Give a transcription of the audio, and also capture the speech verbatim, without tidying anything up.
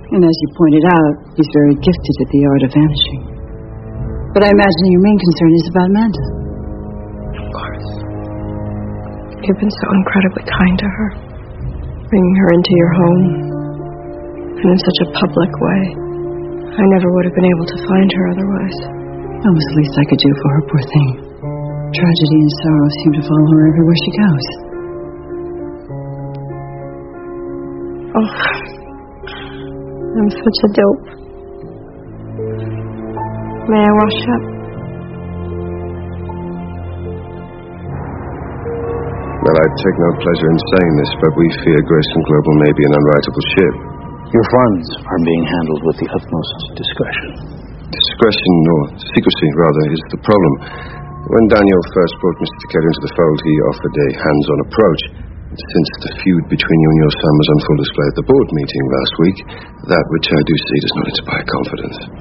And as you pointed out, he's very gifted at the art of vanishing. But I imagine your main concern is about Amanda. Of course. You've been so incredibly kind to her, bringing her into your home, and in such a public way. I never would have been able to find her otherwise. That was the least I could do for her, poor thing. Tragedy and sorrow seem to follow her everywhere she goes. Oh, I'm such a dope. May I wash up? Well, I take no pleasure in saying this, but we fear Grayson Global may be an unrightable ship. Your funds are being handled with the utmost discretion. Discretion, or secrecy, rather, is the problem. When Daniel first brought Mister Decatur into the fold, he offered a hands-on approach. Since the feud between you and your son was on full display at the board meeting last week, that which I do see does not inspire confidence.